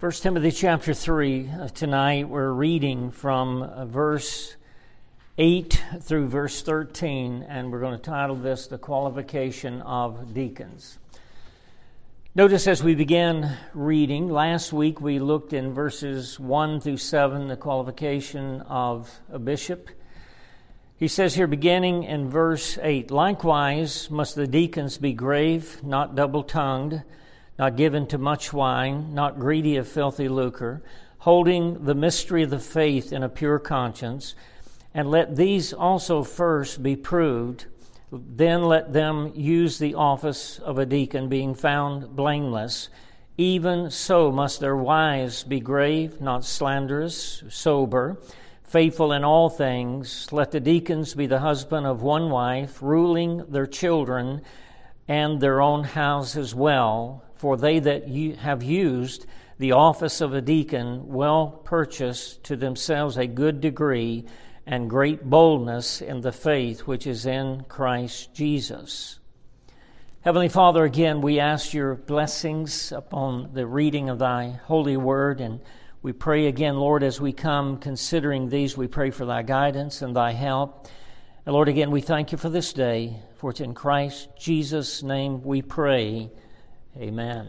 1 Timothy chapter 3, tonight we're reading from verse 8 through verse 13, and we're going to title this, The Qualification of Deacons. Notice as we began reading, last week we looked in verses 1 through 7, the qualification of a bishop. He says here, beginning in verse 8, Likewise must the deacons be grave, not double-tongued, not given to much wine, not greedy of filthy lucre, holding the mystery of the faith in a pure conscience, and let these also first be proved, then let them use the office of a deacon, being found blameless. Even so must their wives be grave, not slanderous, sober, faithful in all things. Let the deacons be the husband of one wife, ruling their children and their own house as well. For they that have used the office of a deacon will purchase to themselves a good degree and great boldness in the faith which is in Christ Jesus. Heavenly Father, again, we ask your blessings upon the reading of thy holy word, and we pray again, Lord, as we come considering these, we pray for thy guidance and thy help. And Lord, again, we thank you for this day, for it's in Christ Jesus' name we pray. Amen.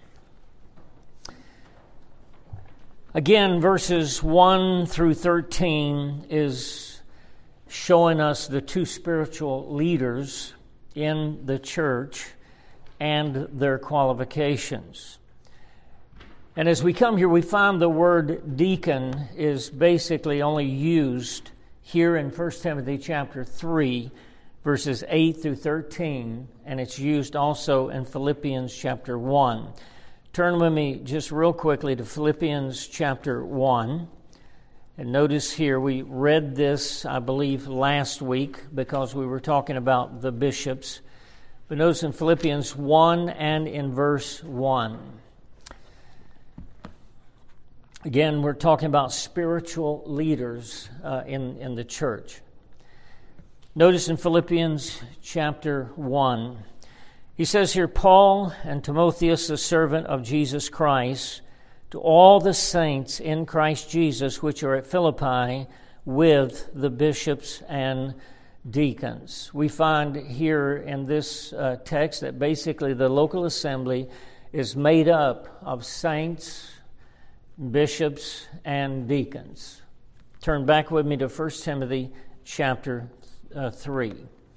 Again, verses 1 through 13 is showing us the two spiritual leaders in the church and their qualifications. And as we come here, we find the word deacon is basically only used here in 1 Timothy chapter 3, verses 8 through 13, and it's used also in Philippians chapter 1. Turn with me just real quickly to Philippians chapter 1. And notice here, we read this, I believe, last week because we were talking about the bishops. But notice in Philippians 1 and in verse 1. Again, we're talking about spiritual leaders in the church. Notice in Philippians chapter 1, he says here, Paul and Timotheus, the servant of Jesus Christ, to all the saints in Christ Jesus which are at Philippi with the bishops and deacons. We find here in this text that basically the local assembly is made up of saints, bishops, and deacons. Turn back with me to 1 Timothy chapter 3.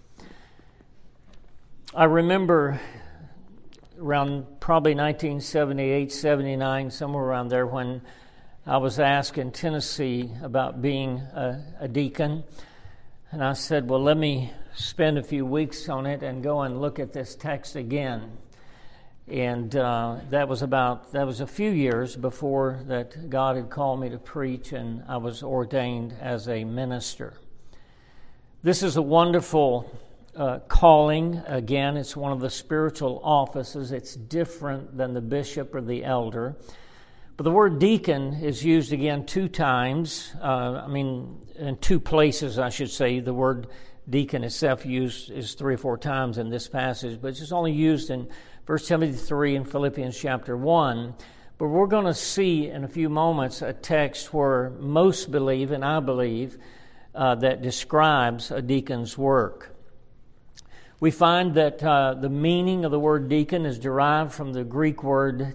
I remember around probably 1978, 79, somewhere around there, when I was asked in Tennessee about being a deacon. And I said, well, let me spend a few weeks on it and go and look at this text again. And that was a few years before that God had called me to preach, and I was ordained as a minister. This is a wonderful calling. Again, it's one of the spiritual offices. It's different than the bishop or the elder. But the word deacon is used again two times. In two places, I should say. The word deacon itself used is 3 or 4 times in this passage, but it's just only used in 1 Timothy 3 and Philippians chapter 1. But we're going to see in a few moments a text where most believe, and I believe, that describes a deacon's work. We find that the meaning of the word deacon is derived from the Greek word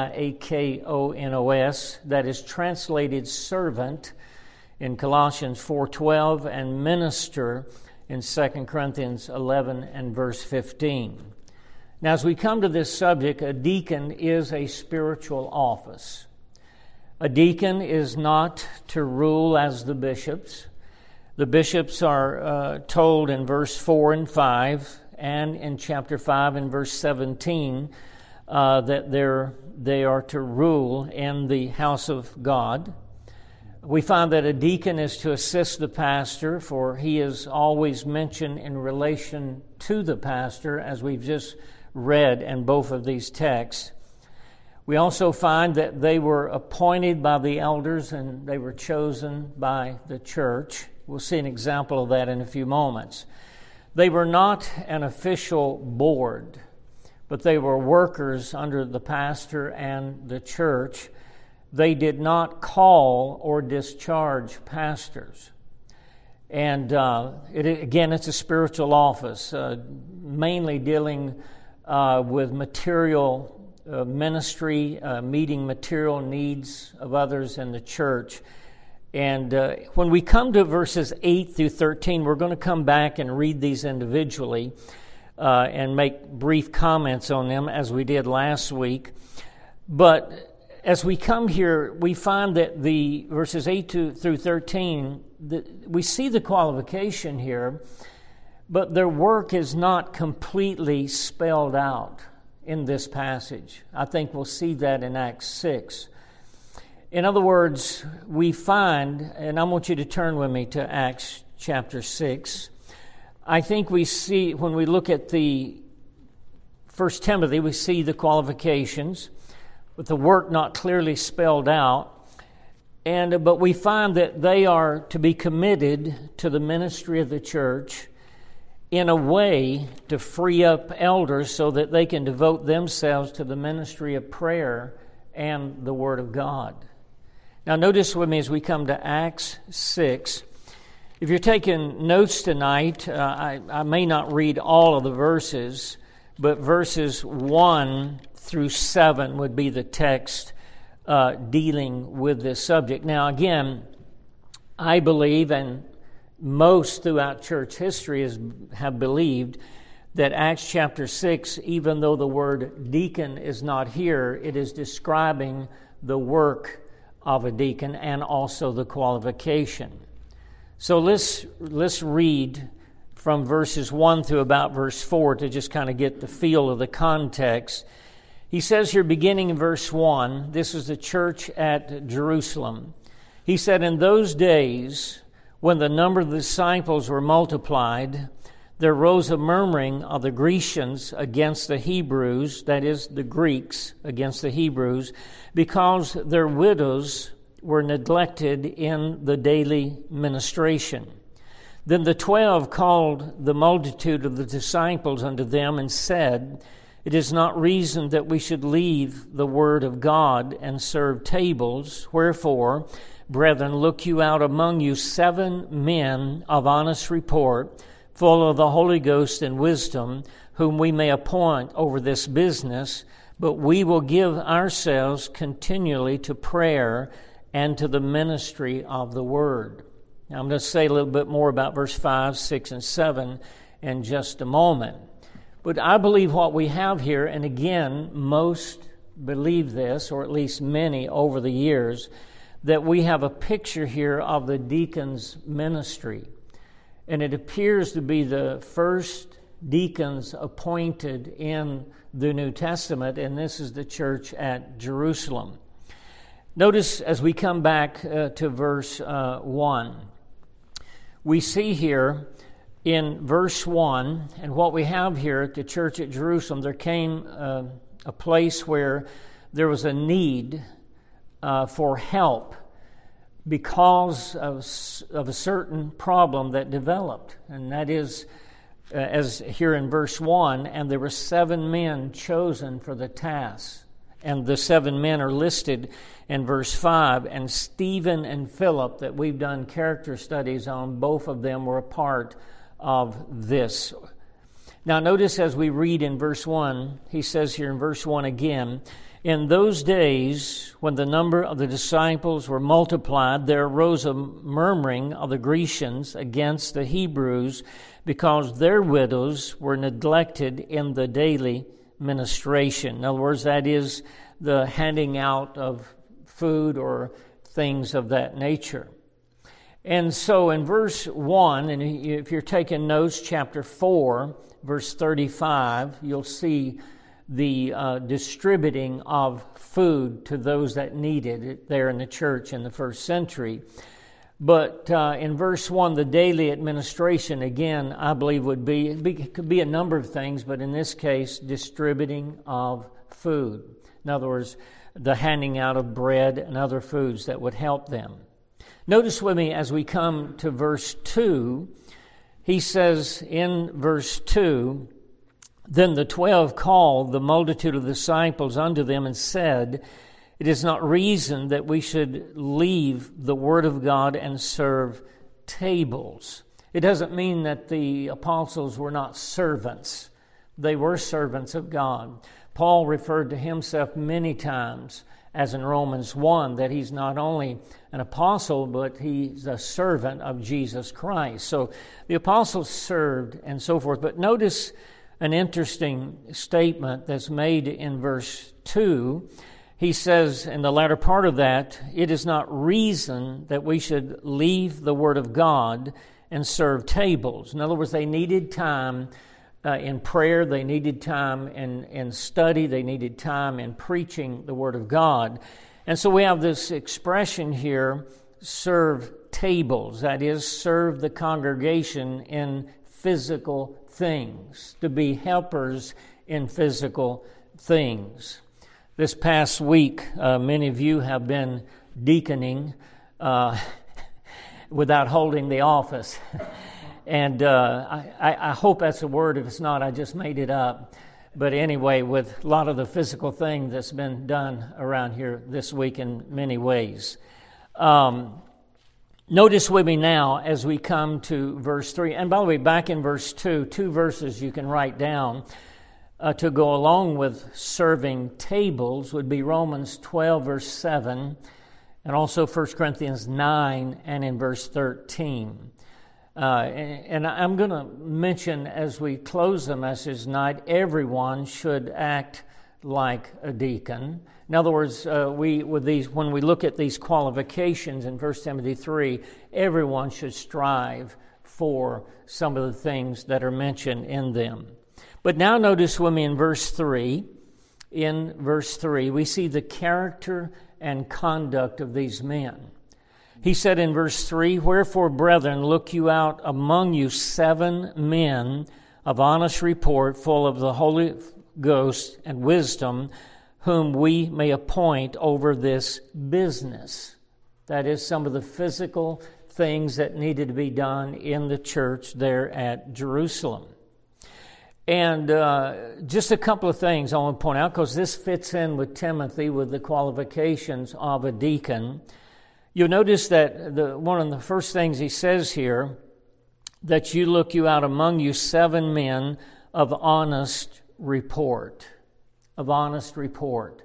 diakonos, that is translated servant in Colossians 4:12 and minister in 2 Corinthians 11 and verse 15. Now, as we come to this subject, a deacon is a spiritual office. A deacon is not to rule as the bishops. The bishops are told in verse 4 and 5 and in chapter 5 and verse 17 that they are to rule in the house of God. We find that a deacon is to assist the pastor, for he is always mentioned in relation to the pastor, as we've just read in both of these texts. We also find that they were appointed by the elders and they were chosen by the church. We'll see an example of that in a few moments. They were not an official board, but they were workers under the pastor and the church, they did not call or discharge pastors. And it's a spiritual office, mainly dealing with material ministry, meeting material needs of others in the church. And when we come to verses 8 through 13, we're going to come back and read these individually and make brief comments on them as we did last week. But as we come here, we find that the verses 8 through 13, we see the qualification here, but their work is not completely spelled out in this passage. I think we'll see that in Acts 6. In other words, we find, and I want you to turn with me to Acts chapter 6. I think we see, when we look at the 1 Timothy, we see the qualifications, with the work not clearly spelled out. But we find that they are to be committed to the ministry of the church in a way to free up elders so that they can devote themselves to the ministry of prayer and the Word of God. Now notice with me as we come to Acts 6. If you're taking notes tonight, I may not read all of the verses, but verses 1 through 7 would be the text dealing with this subject. Now again, I believe, and most throughout church history have believed, that Acts chapter 6, even though the word deacon is not here, it is describing the work of a deacon and also the qualification. So let's read from verses 1 through about verse 4 to just kind of get the feel of the context. He says here, beginning in verse 1, this is the church at Jerusalem. He said, "In those days, when the number of the disciples were multiplied, there rose a murmuring of the Grecians against the Hebrews," that is, the Greeks against the Hebrews, "because their widows were neglected in the daily ministration. Then the 12 called the multitude of the disciples unto them and said, It is not reason that we should leave the word of God and serve tables. Wherefore, brethren, look you out among you 7 men of honest report, full of the Holy Ghost and wisdom, whom we may appoint over this business, but we will give ourselves continually to prayer and to the ministry of the word." Now I'm going to say a little bit more about verse 5, 6, and 7 in just a moment. But I believe what we have here, and again, most believe this, or at least many over the years, that we have a picture here of the deacon's ministry. And it appears to be the first deacons appointed in the New Testament, and this is the church at Jerusalem. Notice as we come back to verse 1, we see here in verse 1, and what we have here at the church at Jerusalem, there came a place where there was a need for help because of a certain problem that developed. And that is, as here in verse 1, and there were 7 men chosen for the task. And the 7 men are listed in verse 5. And Stephen and Philip, that we've done character studies on, both of them were a part of this. Now notice as we read in verse 1, he says here in verse 1 again, "In those days, when the number of the disciples were multiplied, there arose a murmuring of the Grecians against the Hebrews, because their widows were neglected in the daily ministration." In other words, that is the handing out of food or things of that nature. And so in verse 1, and if you're taking notes, chapter 4, verse 35, you'll see the distributing of food to those that needed it there in the church in the first century. But in verse 1, the daily administration, again, I believe could be a number of things, but in this case, distributing of food. In other words, the handing out of bread and other foods that would help them. Notice with me as we come to verse 2, he says in verse 2, "Then the 12 called the multitude of disciples unto them and said, It is not reason that we should leave the Word of God and serve tables. It doesn't mean that the apostles were not servants. They were servants of God. Paul referred to himself many times, as in Romans 1, that he's not only an apostle, but he's a servant of Jesus Christ. So the apostles served and so forth. But notice an interesting statement that's made in verse 2. He says in the latter part of that, it is not reason that we should leave the Word of God and serve tables. In other words, they needed time in prayer, they needed time in study, they needed time in preaching the Word of God. And so we have this expression here, serve tables, that is, serve the congregation in physical things, to be helpers in physical things. This past week, many of you have been deaconing without holding the office. And I hope that's a word. If it's not, I just made it up. But anyway, with a lot of the physical thing that's been done around here this week in many ways. Notice with me now as we come to verse 3. And by the way, back in verse 2, 2 verses you can write down to go along with serving tables would be Romans 12, verse 7, and also 1 Corinthians 9, and in verse 13. And I'm going to mention as we close the message tonight, everyone should act like a deacon. In other words, when we look at these qualifications in 1 Timothy 3, everyone should strive for some of the things that are mentioned in them. But now notice with me in verse 3. In verse 3, we see the character and conduct of these men. He said in verse 3, "Wherefore, brethren, look you out among you 7 men of honest report, full of the Holy Ghost and wisdom, whom we may appoint over this business." That is, some of the physical things that needed to be done in the church there at Jerusalem. And just a couple of things I want to point out, because this fits in with Timothy, with the qualifications of a deacon. You'll notice that one of the first things he says here, that you look you out among you 7 men of honest report. Of honest report.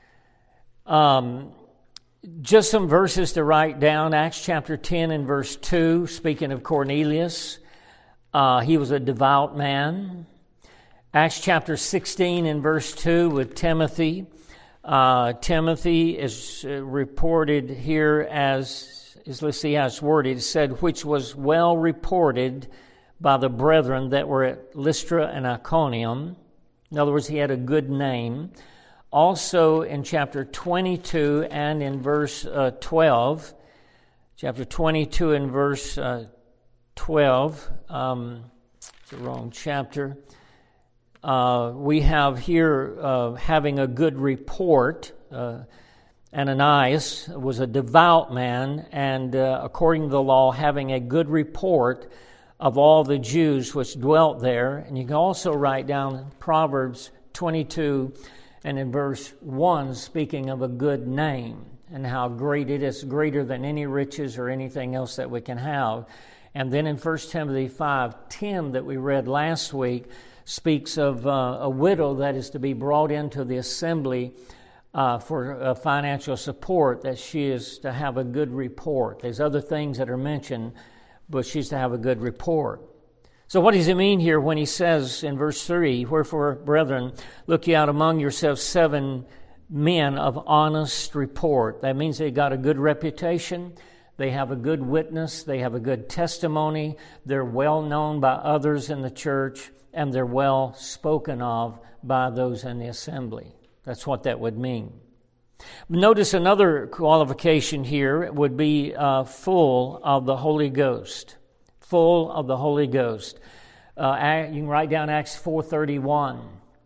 Just some verses to write down. Acts chapter 10 and verse 2, speaking of Cornelius. He was a devout man. Acts chapter 16 and verse 2 with Timothy. Timothy is reported here as let's see how it's worded. It said, which was well reported by the brethren that were at Lystra and Iconium. In other words, he had a good name. Also in chapter 22 and in verse 12, chapter 22 and verse 12, it's the wrong chapter. We have here having a good report. Ananias was a devout man, and according to the law, having a good report of all the Jews which dwelt there. And you can also write down Proverbs 22 and in verse 1, speaking of a good name and how great it is, greater than any riches or anything else that we can have. And then in 1 Timothy 5:10 that we read last week, speaks of a widow that is to be brought into the assembly for financial support, that she is to have a good report. There's other things that are mentioned, but she's to have a good report. So what does he mean here when he says in verse 3, "Wherefore, brethren, look ye out among yourselves 7 men of honest report." That means they got a good reputation, they have a good witness, they have a good testimony, they're well known by others in the church, and they're well spoken of by those in the assembly. That's what that would mean. Notice another qualification here would be full of the Holy Ghost. Full of the Holy Ghost. You can write down Acts 4:31.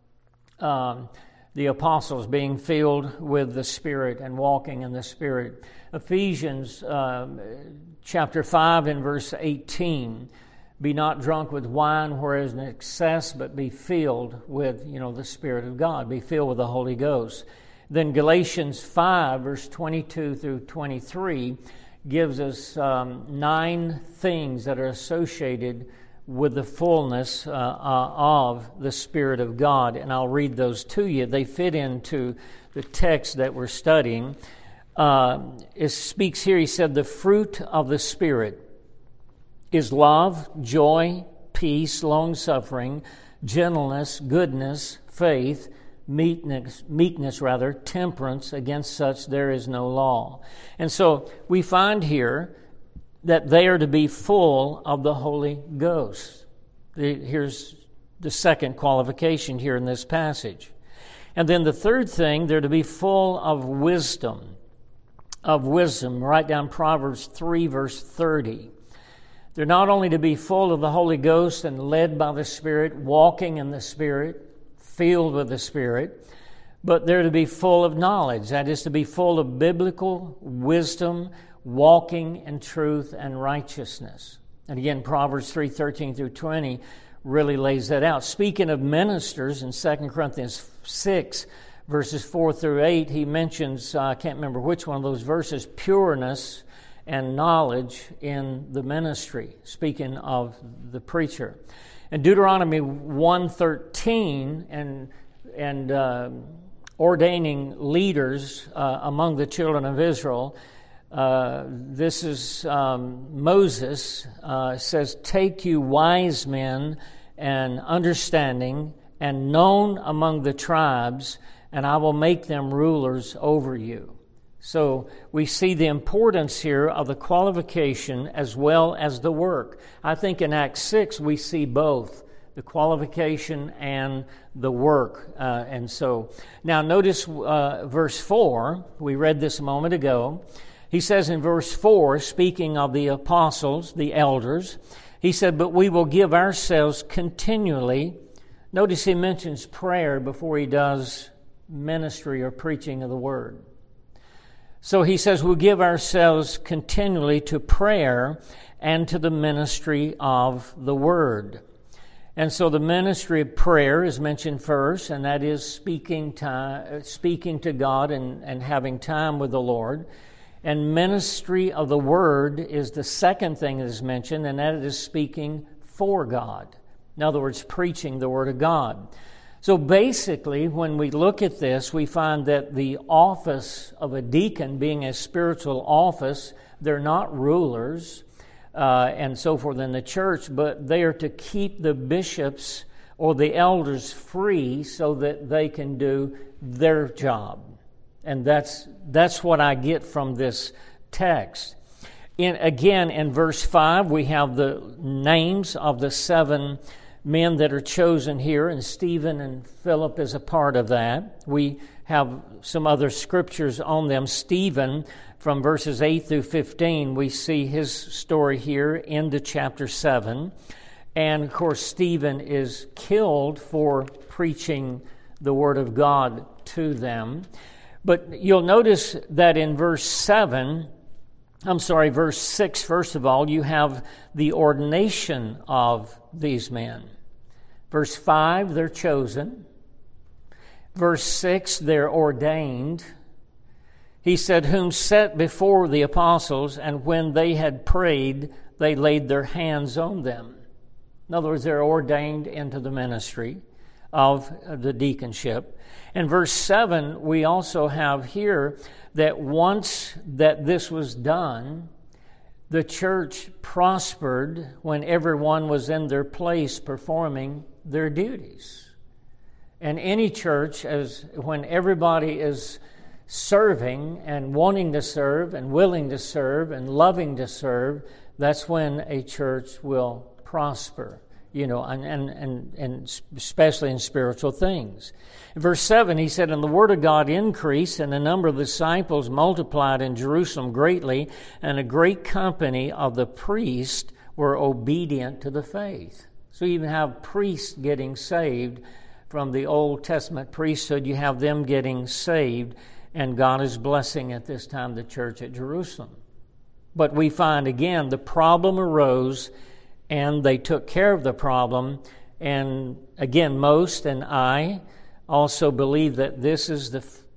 The apostles being filled with the Spirit and walking in the Spirit. Ephesians chapter 5 and verse 18. Be not drunk with wine whereas in excess, but be filled with, the Spirit of God. Be filled with the Holy Ghost. Then Galatians 5, verse 22 through 23, gives us 9 things that are associated with the fullness of the Spirit of God. And I'll read those to you. They fit into the text that we're studying. It speaks here, he said, the fruit of the Spirit is love, joy, peace, long-suffering, gentleness, goodness, faith, meekness, temperance. Against such there is no law. And so we find here that they are to be full of the Holy Ghost. Here's the second qualification here in this passage. And then the third thing, they're to be full of wisdom. Write down Proverbs 3, verse 30. They're not only to be full of the Holy Ghost and led by the Spirit, walking in the Spirit, filled with the Spirit, but they're to be full of knowledge. That is, to be full of biblical wisdom, walking in truth and righteousness. And again, Proverbs 3, 13 through 20 really lays that out. Speaking of ministers, in 2 Corinthians 6, verses 4 through 8, he mentions, I can't remember which one of those verses, pureness and knowledge in the ministry, speaking of the preacher. In Deuteronomy 1:13 and ordaining leaders among the children of Israel, this is Moses says, "Take you wise men and understanding and known among the tribes, and I will make them rulers over you." So we see the importance here of the qualification as well as the work. I think in Acts 6 we see both, the qualification and the work. And so now notice verse 4. We read this a moment ago. He says in verse 4, speaking of the apostles, the elders, he said, "But we will give ourselves continually." Notice he mentions prayer before he does ministry or preaching of the Word. So he says, we'll give ourselves continually to prayer and to the ministry of the Word. And so the ministry of prayer is mentioned first, and that is speaking to God and having time with the Lord. And ministry of the Word is the second thing that is mentioned, and that is speaking for God. In other words, preaching the Word of God. So basically, when we look at this, we find that the office of a deacon, being a spiritual office, they're not rulers and so forth in the church, but they are to keep the bishops or the elders free so that they can do their job. And that's what I get from this text. Again, in verse 5, we have the names of the 7 men that are chosen here, and Stephen and Philip is a part of that. We have some other scriptures on them. Stephen, from verses 8 through 15, we see his story here into chapter 7. And, of course, Stephen is killed for preaching the Word of God to them. But you'll notice that in verse 6, first of all, you have the ordination of these men. Verse 5, they're chosen. Verse 6, they're ordained. He said, whom set before the apostles, and when they had prayed, they laid their hands on them. In other words, they're ordained into the ministry of the deaconship. In verse 7, we also have here that once that this was done, the church prospered when everyone was in their place performing their duties. And any church, when everybody is serving and wanting to serve and willing to serve and loving to serve, that's when a church will prosper, and especially in spiritual things. In verse 7, he said, and the word of God increased, and the number of disciples multiplied in Jerusalem greatly, and a great company of the priests were obedient to the faith. So you even have priests getting saved from the Old Testament priesthood. You have them getting saved, and God is blessing at this time the church at Jerusalem. But we find again the problem arose, and they took care of the problem. And again, most and I also believe that this is the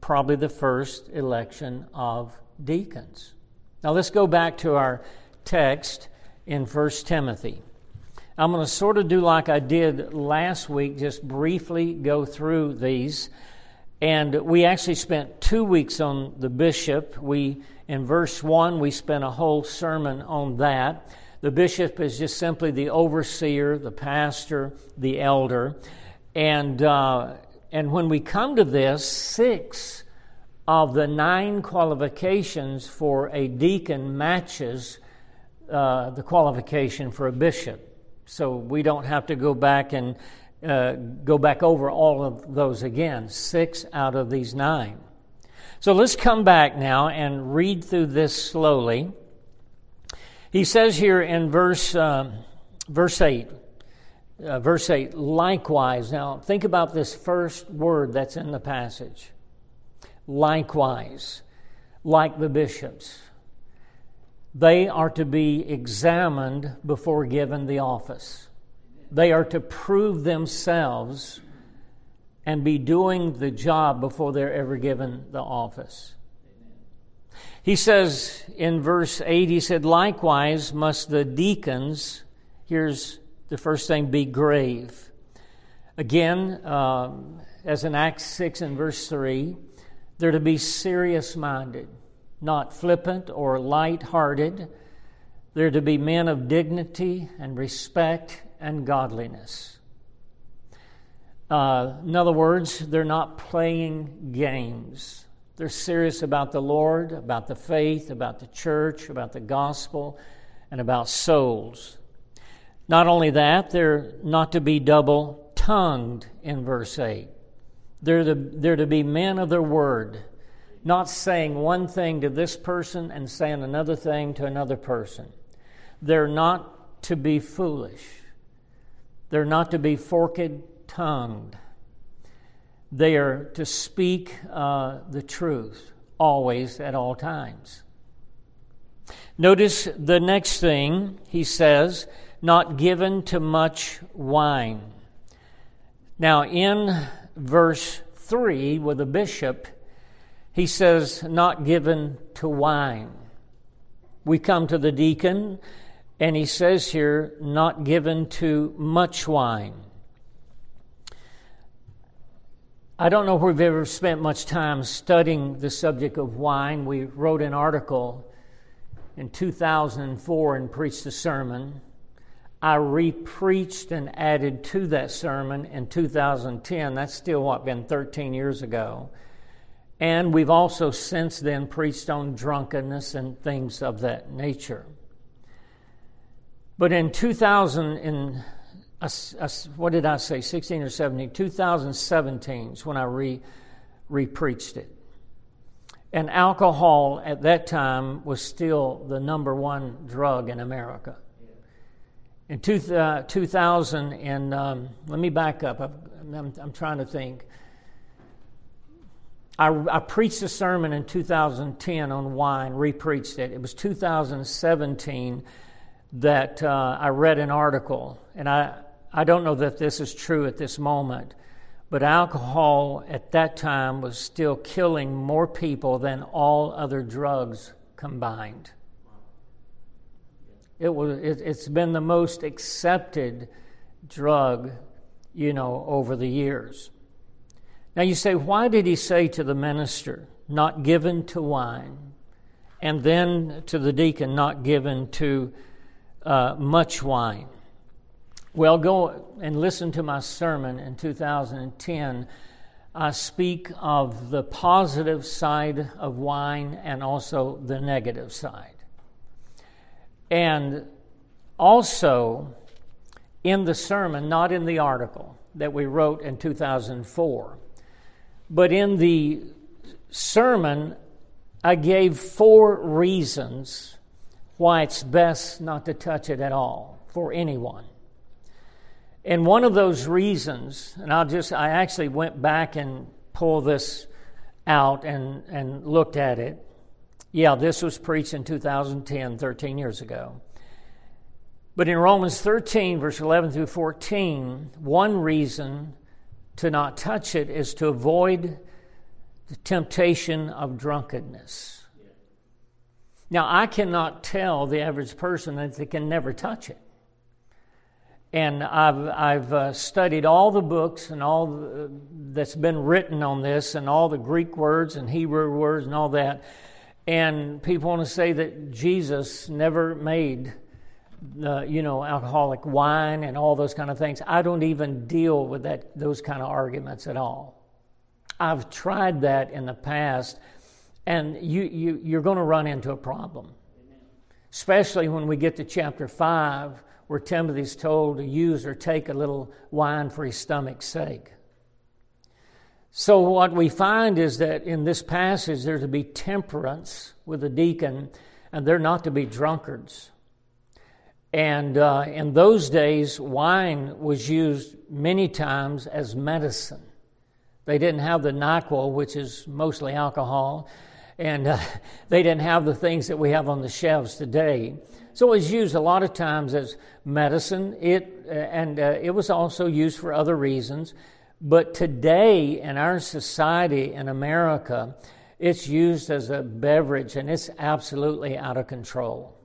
probably the first election of deacons. Now let's go back to our text in 1 Timothy. I'm going to sort of do like I did last week, just briefly go through these. And we actually spent 2 weeks on the bishop. In verse 1, we spent a whole sermon on that. The bishop is just simply the overseer, the pastor, the elder. And when we come to this, 6 of the 9 qualifications for a deacon matches the qualification for a bishop. So we don't have to go back and go back over all of those again. 6 out of these 9. So let's come back now and read through this slowly. He says here in verse 8, likewise. Now think about this first word that's in the passage. Likewise, like the bishops. They are to be examined before given the office. They are to prove themselves and be doing the job before they're ever given the office. He says in verse 8, he said, likewise must the deacons, here's the first thing, be grave. Again, as in Acts 6 and verse 3, they're to be serious-minded, not flippant or light-hearted. They're to be men of dignity and respect and godliness. In other words, they're not playing games. They're serious about the Lord, about the faith, about the church, about the gospel, and about souls. Not only that, they're not to be double-tongued in verse 8. They're to be men of their word, not saying one thing to this person and saying another thing to another person. They're not to be foolish. They're not to be forked-tongued. They are to speak the truth, always, at all times. Notice the next thing he says, not given to much wine. Now, in verse 3, with the bishop, he says, not given to wine. We come to the deacon, and he says here, not given to much wine. I don't know if we've ever spent much time studying the subject of wine. We wrote an article in 2004 and preached a sermon. I re-preached and added to that sermon in 2010. That's still, been 13 years ago. And we've also since then preached on drunkenness and things of that nature. But in 2000, what did I say, 16 or 17? 2017 is when I re-preached it. And alcohol at that time was still the number one drug in America. In 2000, and let me back up. I'm trying to think. I preached a sermon in 2010 on wine, re-preached it. It was 2017 that I read an article, and I don't know that this is true at this moment, but alcohol at that time was still killing more people than all other drugs combined. It's been the most accepted drug, over the years. Now you say, why did he say to the minister, not given to wine, and then to the deacon, not given to much wine? Well, go and listen to my sermon in 2010. I speak of the positive side of wine and also the negative side. And also in the sermon, not in the article that we wrote in 2004, but in the sermon, I gave 4 reasons why it's best not to touch it at all for anyone. And one of those reasons, and I actually went back and pulled this out and looked at it. Yeah, this was preached in 2010, 13 years ago. But in Romans 13, verse 11 through 14, one reason to not touch it is to avoid the temptation of drunkenness. Now, I cannot tell the average person that they can never touch it. And I've studied all the books and all that's been written on this and all the Greek words and Hebrew words and all that. And people want to say that Jesus never made, alcoholic wine and all those kind of things. I don't even deal with those kind of arguments at all. I've tried that in the past, and you're going to run into a problem, especially when we get to chapter 5, where Timothy's told to use or take a little wine for his stomach's sake. So what we find is that in this passage there's to be temperance with a deacon, and they're not to be drunkards. And in those days, wine was used many times as medicine. They didn't have the NyQuil, which is mostly alcohol, and they didn't have the things that we have on the shelves today. So it was used a lot of times as medicine. It was also used for other reasons. But today in our society in America, it's used as a beverage, and it's absolutely out of control.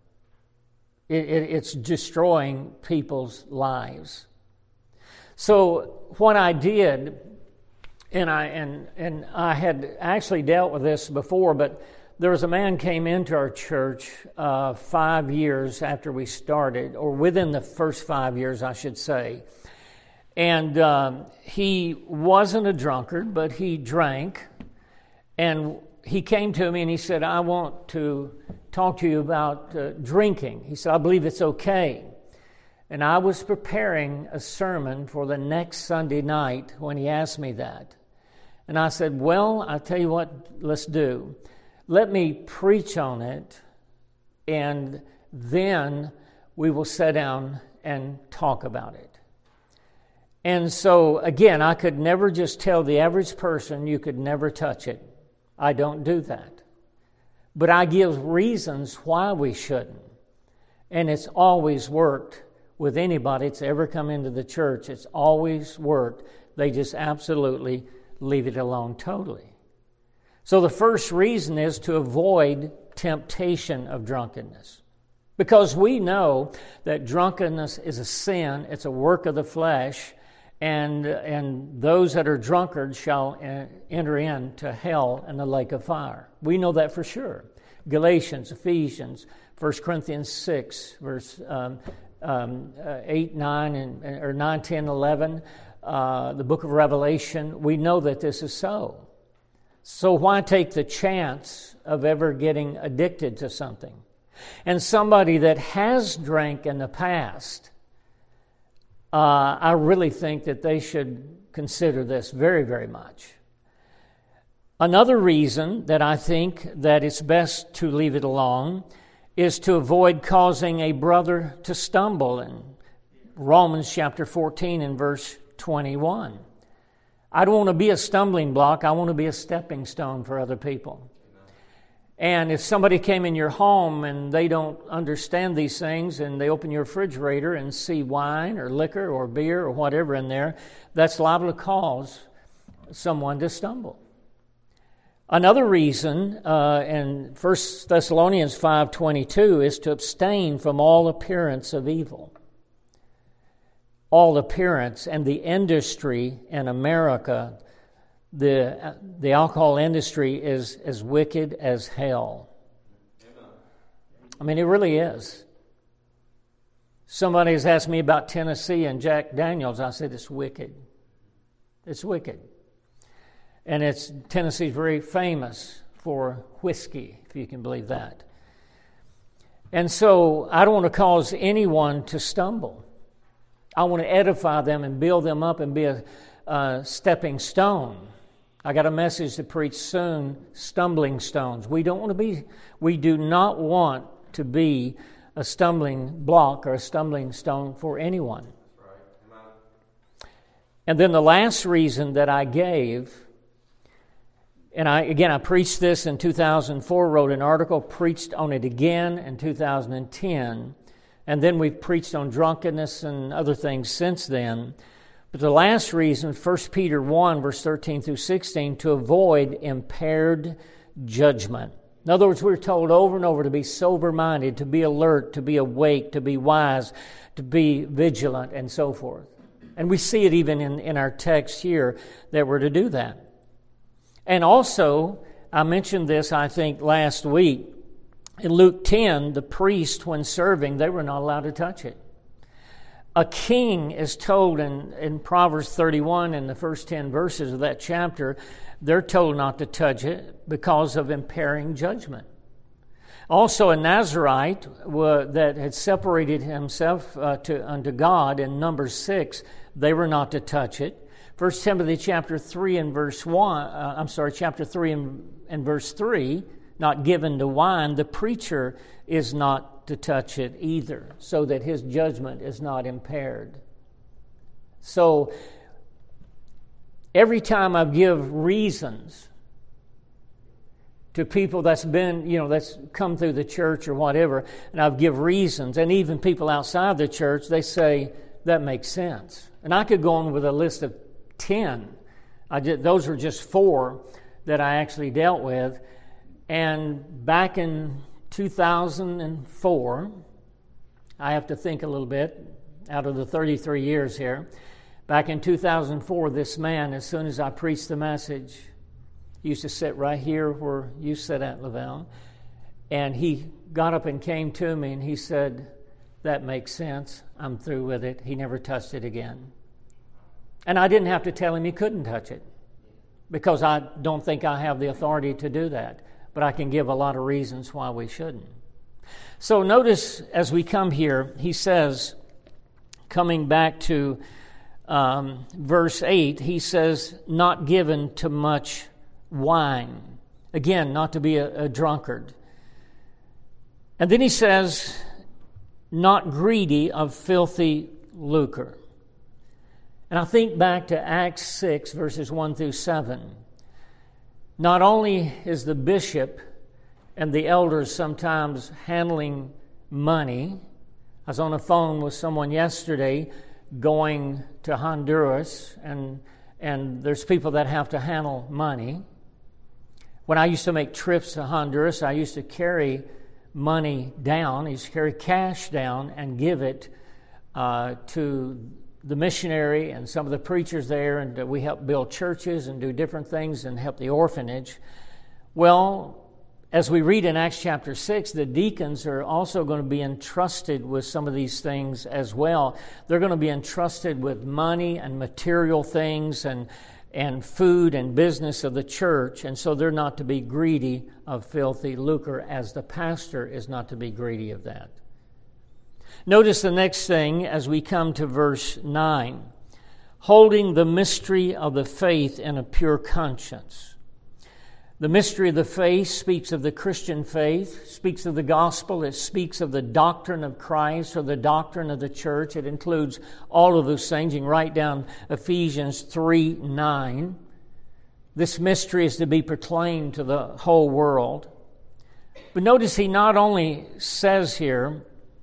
It's destroying people's lives. So what I did, and I had actually dealt with this before, but there was a man came into our church 5 years after we started, or within the first 5 years, I should say. And he wasn't a drunkard, but he drank. And he came to me and he said, I want to talk to you about drinking. He said, I believe it's okay. And I was preparing a sermon for the next Sunday night when he asked me that. And I said, well, I'll tell you what, let's do. Let me preach on it, and then we will sit down and talk about it. And so, again, I could never just tell the average person you could never touch it. I don't do that. But I give reasons why we shouldn't. And it's always worked with anybody that's ever come into the church. It's always worked. They just absolutely leave it alone totally. So the first reason is to avoid temptation of drunkenness. Because we know that drunkenness is a sin, it's a work of the flesh, and those that are drunkards shall enter into hell and the lake of fire. We know that for sure. Galatians, Ephesians, 1 Corinthians 6, verse 8, 9, or 9, 10, 11, the book of Revelation, we know that this is so. So why take the chance of ever getting addicted to something? And somebody that has drank in the past, I really think that they should consider this very, very much. Another reason that I think that it's best to leave it alone is to avoid causing a brother to stumble in Romans chapter 14 and verse 21. I don't want to be a stumbling block. I want to be a stepping stone for other people. And if somebody came in your home and they don't understand these things and they open your refrigerator and see wine or liquor or beer or whatever in there, that's liable to cause someone to stumble. Another reason in 1 Thessalonians 5:22 is to abstain from all appearance of evil. All appearance, and the industry in America, the alcohol industry is as wicked as hell. I mean, it really is. Somebody has asked me about Tennessee and Jack Daniels. I said, it's wicked. It's wicked. And Tennessee's very famous for whiskey, if you can believe that. And so I don't want to cause anyone to stumble. I want to edify them and build them up and be a stepping stone. I got a message to preach soon, stumbling stones. We do not want to be a stumbling block or a stumbling stone for anyone. And then the last reason that I gave, and I preached this in 2004, wrote an article, preached on it again in 2010, and then we've preached on drunkenness and other things since then. But the last reason, 1 Peter 1, verse 13 through 16, to avoid impaired judgment. In other words, we're told over and over to be sober-minded, to be alert, to be awake, to be wise, to be vigilant, and so forth. And we see it even in our text here that we're to do that. And also, I mentioned this, I think, last week. In Luke 10, the priest, when serving, they were not allowed to touch it. A king is told in Proverbs 31, in the first 10 verses of that chapter, they're told not to touch it because of impairing judgment. Also, a Nazirite that had separated himself unto God in Numbers 6, they were not to touch it. 1 Timothy chapter 3 and verse 1, chapter 3 and verse 3, not given to wine, the preacher is not to touch it either, so that his judgment is not impaired. So, every time I give reasons to people that's been, that's come through the church or whatever, and I've give reasons, and even people outside the church, they say, that makes sense. And I could go on with a list of 10. Those were just 4 that I actually dealt with. And back in 2004, I have to think a little bit out of the 33 years here. Back in 2004, this man, as soon as I preached the message, he used to sit right here where you sit at, Lavelle, and he got up and came to me and he said, that makes sense, I'm through with it. He never touched it again. And I didn't have to tell him he couldn't touch it, because I don't think I have the authority to do that. But I can give a lot of reasons why we shouldn't. So notice as we come here, he says, coming back to verse 8, he says, not given to much wine. Again, not to be a drunkard. And then he says, not greedy of filthy lucre. And I think back to Acts 6, verses 1 through 7. Not only is the bishop and the elders sometimes handling money. I was on the phone with someone yesterday going to Honduras, and there's people that have to handle money. When I used to make trips to Honduras, I used to carry money down. I used to carry cash down and give it to the missionary and some of the preachers there, and we help build churches and do different things and help the orphanage. Well, as we read in Acts chapter 6, the deacons are also going to be entrusted with some of these things as well. They're going to be entrusted with money and material things and food and business of the church, and so they're not to be greedy of filthy lucre, as the pastor is not to be greedy of that. Notice the next thing as we come to verse 9. Holding the mystery of the faith in a pure conscience. The mystery of the faith speaks of the Christian faith, speaks of the gospel, it speaks of the doctrine of Christ or the doctrine of the church. It includes all of those things. You can write down Ephesians 3:9. This mystery is to be proclaimed to the whole world. But notice he not only says here,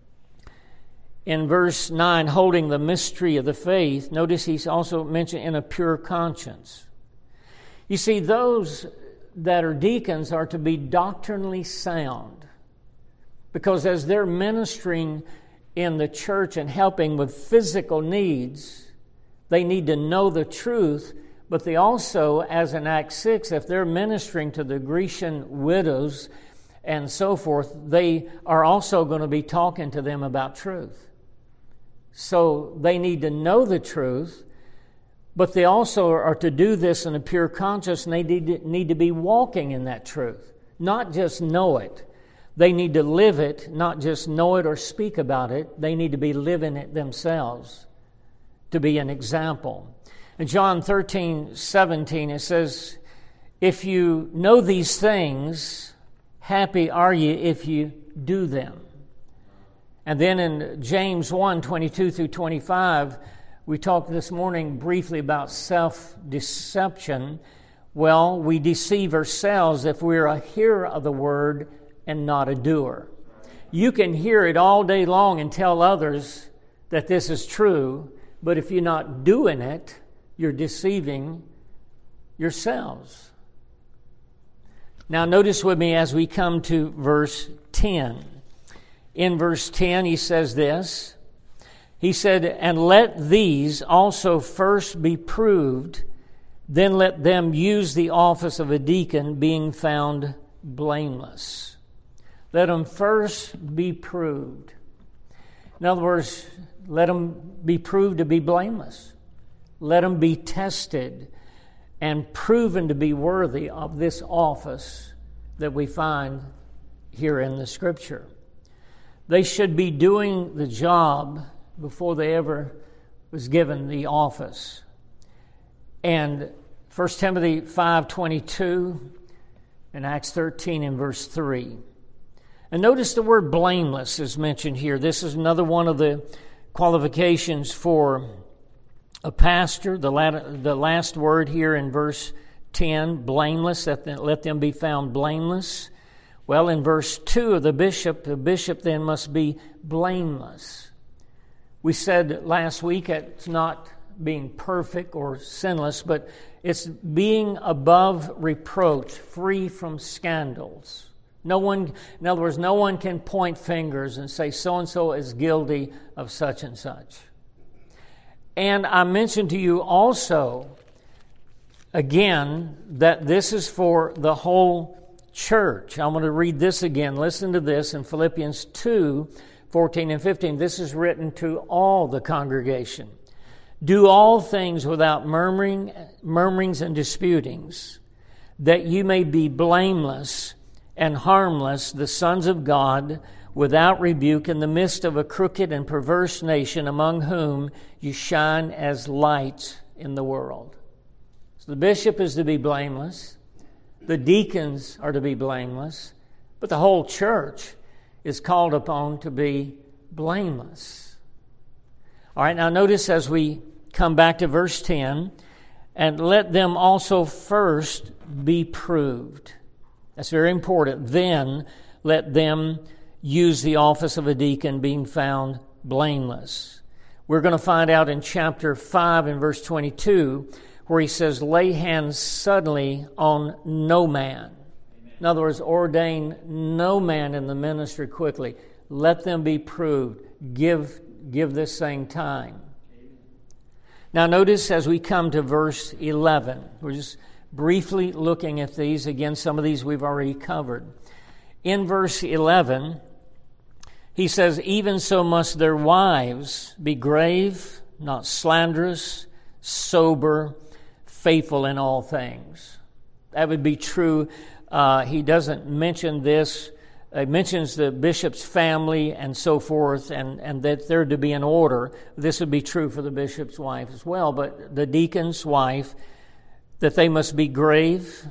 in verse 9, holding the mystery of the faith, notice he's also mentioned in a pure conscience. You see, those that are deacons are to be doctrinally sound, because as they're ministering in the church and helping with physical needs, they need to know the truth, but they also, as in Acts 6, if they're ministering to the Grecian widows and so forth, they are also going to be talking to them about truth. So they need to know the truth, but they also are to do this in a pure conscience, and they need to be walking in that truth, not just know it. They need to live it, not just know it or speak about it. They need to be living it themselves to be an example. In John 13:17, it says, if you know these things, happy are ye if you do them. And then in James 1:22 through 25, we talked this morning briefly about self-deception. Well, we deceive ourselves if we're a hearer of the word and not a doer. You can hear it all day long and tell others that this is true, But if you're not doing it, you're deceiving yourselves. Now notice with me as we come to verse 10. In verse 10 he says this. He said, "And let these also first be proved, then let them use the office of a deacon, being found blameless." Let them first be proved. In other words, let them be proved to be blameless. Let them be tested and proven to be worthy of this office that we find here in the Scripture. They should be doing the job before they ever was given the office. And 1 Timothy 5:22 and Acts 13 in verse 3. And notice the word blameless is mentioned here. This is another one of the qualifications for a pastor. The last word here in verse 10, blameless, let them be found blameless. Well, in verse 2 of the bishop then must be blameless. We said last week it's not being perfect or sinless, but it's being above reproach, free from scandals. In other words, no one can point fingers and say so-and-so is guilty of such and such. And I mentioned to you also, again, that this is for the whole church. I'm going to read this again. Listen to this in Philippians 2:14 and 15. This is written to all the congregation. "Do all things without murmurings and disputings, that you may be blameless and harmless, the sons of God, without rebuke, in the midst of a crooked and perverse nation, among whom you shine as lights in the world." So the bishop is to be blameless. The deacons are to be blameless. But the whole church is called upon to be blameless. All right, now notice as we come back to verse 10, "And let them also first be proved." That's very important. "Then let them use the office of a deacon, being found blameless." We're going to find out in chapter 5 and verse 22 where he says, "Lay hands suddenly on no man." Amen. In other words, ordain no man in the ministry quickly. Let them be proved. Give this thing time. Amen. Now notice as we come to verse 11, we're just briefly looking at these. Again, some of these we've already covered. In verse 11, he says, "Even so must their wives be grave, not slanderous, sober, faithful in all things." That would be true. He doesn't mention this. He mentions the bishop's family and so forth, and that they're to be in order. This would be true for the bishop's wife as well. But the deacon's wife, that they must be grave,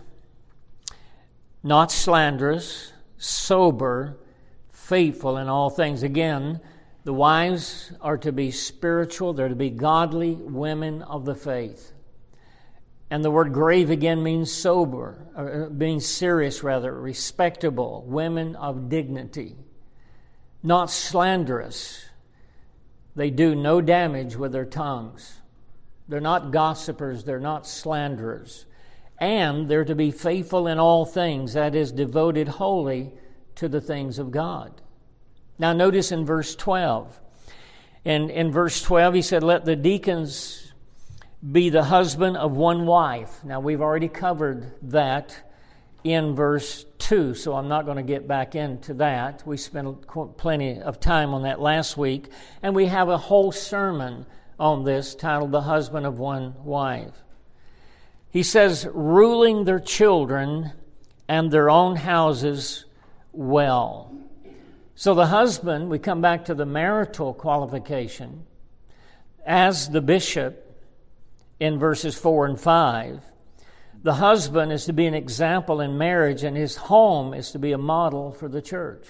not slanderous, sober, faithful in all things. Again, the wives are to be spiritual. They're to be godly women of the faith. And the word grave again means sober, or means serious rather, respectable, women of dignity. Not slanderous. They do no damage with their tongues. They're not gossipers, they're not slanderers. And they're to be faithful in all things, that is, devoted wholly to the things of God. Now notice in verse 12. In verse 12 he said, "Let the deacons be the husband of one wife." Now we've already covered that in verse 2, so I'm not going to get back into that. We spent plenty of time on that last week, and we have a whole sermon on this titled "The Husband of One Wife." He says, "Ruling their children and their own houses well." So the husband, we come back to the marital qualification, as the bishop in verses 4 and 5, the husband is to be an example in marriage, and his home is to be a model for the church.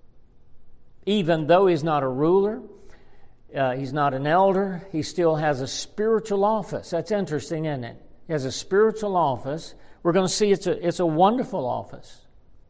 Even though he's not a ruler, he's not an elder, he still has a spiritual office. That's interesting, isn't it? He has a spiritual office. We're going to see it's a wonderful office.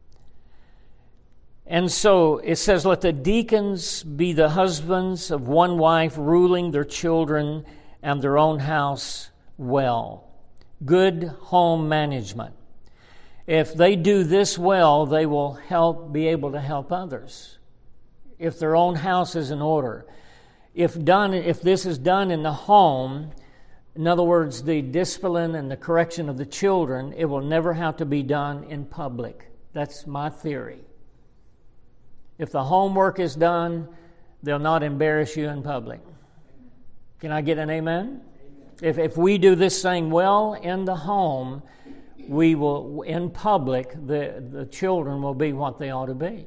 And so it says, "Let the deacons be the husbands of one wife, ruling their children and their own house well. Good home management. If they do this well, they will be able to help others. If their own house is in order. If this is done in the home, in other words, the discipline and the correction of the children, it will never have to be done in public. That's my theory. If the homework is done, they'll not embarrass you in public. Can I get an amen? If we do this thing well in the home, we will, in public, the children will be what they ought to be.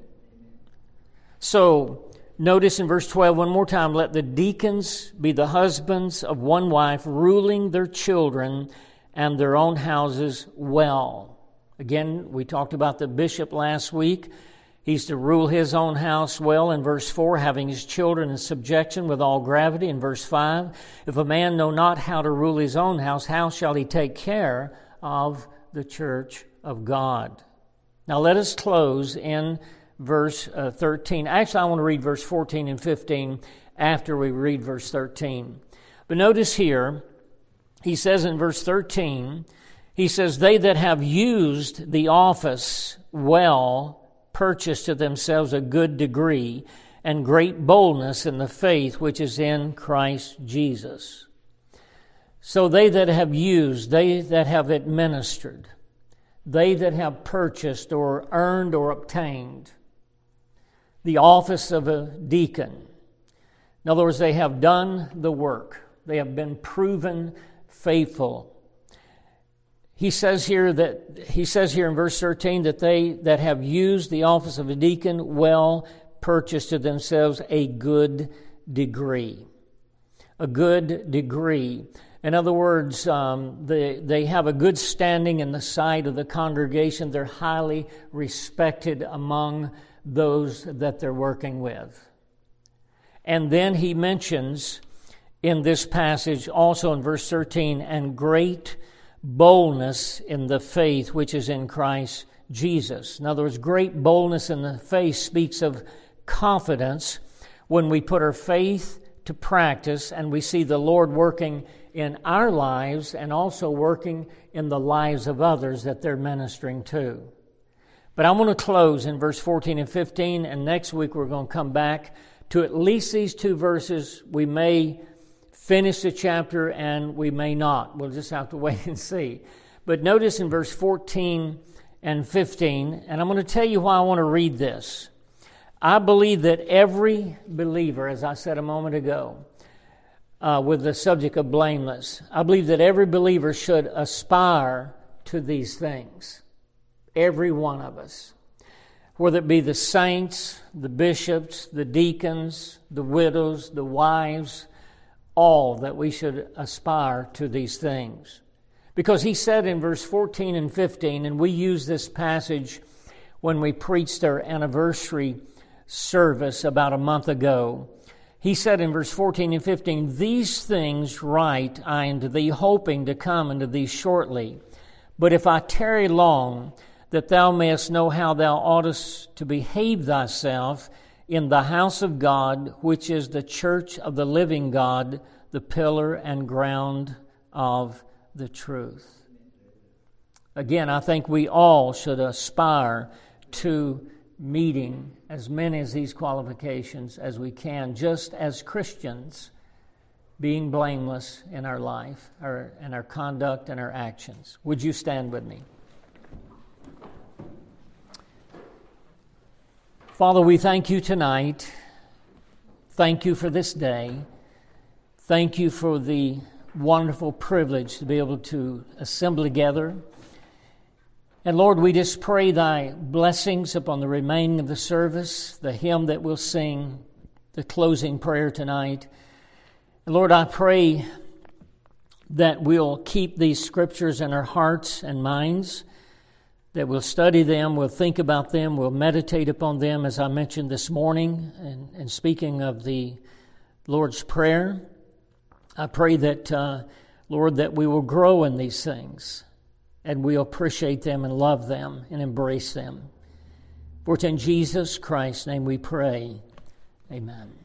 So, notice in verse 12 one more time, let the deacons be the husbands of one wife, ruling their children and their own houses well. Again, we talked about the bishop last week. He's to rule his own house well in verse 4, having his children in subjection with all gravity in verse 5. If a man know not how to rule his own house, how shall he take care of the church of God? Now let us close in verse 13. Actually, I want to read verse 14 and 15 after we read verse 13. But notice here, he says in verse 13, he says, they that have used the office well purchase to themselves a good degree and great boldness in the faith which is in Christ Jesus. So they that have used, they that have administered, they that have purchased or earned or obtained the office of a deacon. In other words, they have done the work. They have been proven faithful. He says here in verse 13 that they that have used the office of a deacon well purchase to themselves a good degree. A good degree. In other words, they have a good standing in the sight of the congregation. They're highly respected among those that they're working with. And then he mentions in this passage, also in verse 13, and great boldness in the faith which is in Christ Jesus. In other words, great boldness in the faith speaks of confidence when we put our faith to practice and we see the Lord working in our lives and also working in the lives of others that they're ministering to. But I want to close in verse 14 and 15, and next week we're going to come back to at least these two verses. We may finish the chapter and we may not. We'll just have to wait and see. But notice in verse 14 and 15, and I'm going to tell you why I want to read this. I believe that every believer, as I said a moment ago, with the subject of blameless, I believe that every believer should aspire to these things. Every one of us. Whether it be the saints, the bishops, the deacons, the widows, the wives, all that we should aspire to these things. Because he said in verse 14 and 15, and we used this passage when we preached our anniversary service about a month ago. He said in verse 14 and 15, these things write I unto thee, hoping to come unto thee shortly. But if I tarry long, that thou mayest know how thou oughtest to behave thyself in the house of God, which is the church of the living God, the pillar and ground of the truth. Again, I think we all should aspire to meeting as many of these qualifications as we can, just as Christians, being blameless in our life, in our conduct and our actions. Would you stand with me? Father, we thank you tonight. Thank you for this day. Thank you for the wonderful privilege to be able to assemble together. And Lord, we just pray thy blessings upon the remaining of the service, the hymn that we'll sing, the closing prayer tonight. And Lord, I pray that we'll keep these scriptures in our hearts and minds, that we'll study them, we'll think about them, we'll meditate upon them, as I mentioned this morning, and speaking of the Lord's Prayer. I pray that, Lord, that we will grow in these things, and we'll appreciate them and love them and embrace them. For it's in Jesus Christ's name we pray. Amen.